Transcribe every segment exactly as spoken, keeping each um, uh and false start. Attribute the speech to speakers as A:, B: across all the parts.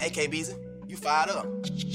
A: Hey, K B Z, you fired up.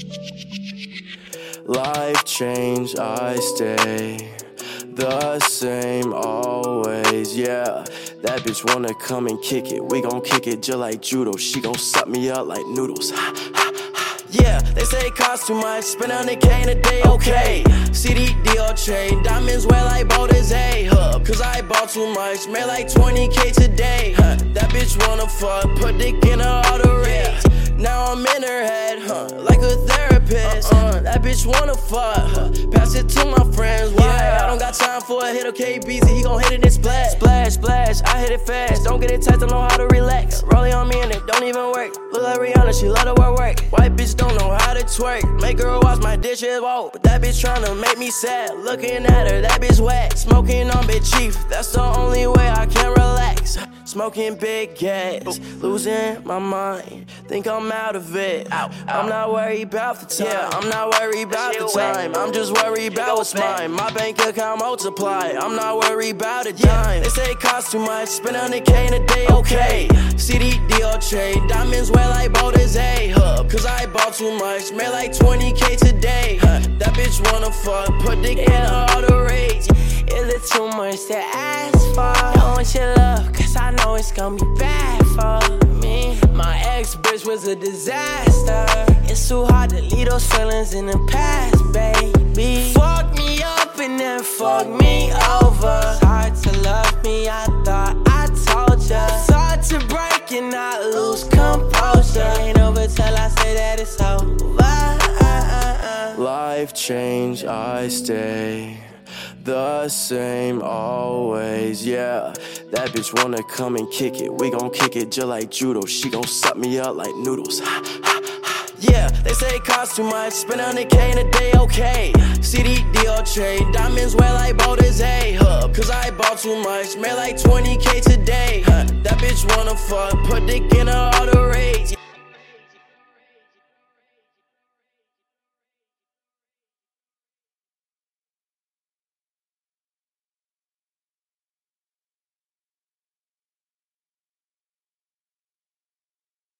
B: Life change, I stay the same always, yeah. That bitch wanna come and kick it. We gon' kick it just like judo. She gon' suck me up like noodles. Ha, ha, ha. Yeah, they say it costs too much. Spend a hundred K in a day, okay. C D Dior chain, diamonds wear like Baldur's A hub. Cause I bought too much, made like twenty K today. Huh. That bitch wanna fuck, put dick in her arteries. Now I'm in her head, huh, like a therapist. Uh-uh, that bitch wanna fuck, huh. Pass it to my friends. Why? Yeah. I don't got time for a hit of K B Z. He gon' hit it and splash, splash, splash. I hit it fast. Don't get it tight, don't know how to relax. Rolling on me and it don't even work. Look like Rihanna, she love to work work. White bitch don't know how to twerk. Make her wash my dishes, whoa. But that bitch tryna make me sad. Looking at her, that bitch wet. Smoking on Big Chief, that's the only way I can relax. Smoking big gas, losing my mind. Think I'm out of it. I'm not worried about the time. Yeah, I'm not worried about the time. I'm just worried about what's mine. My bank account multiply. I'm not worried about a dime. They say it costs too much. Spend a hundred K in a day, okay. C D Dior chain, diamonds wear like Baldur's A hub. Cause I bought too much, made like twenty K today. That bitch wanna fuck, put dick in her arteries.
C: Is it too much to ask for? I want your love, cause I know it's gonna be bad for me. My ex bitch was a disaster. It's too hard to leave those feelings in the past, baby. Fuck me up and then fuck me over. It's hard to love me, I thought I told ya. It's hard to break and not lose composure. Ain't over till I say that it's over.
B: Life change, I stay the same always, yeah. That bitch wanna come and kick it. We gon' kick it just like judo. She gon' suck me up like noodles. Ha, ha, ha. Yeah, they say it costs too much. Spend a hundred K in a day, okay. C D Dior chain, diamonds wear like Baldur's A hub. Cause I bought too much, made like twenty K today. Huh. That bitch wanna fuck, put dick in her arteries.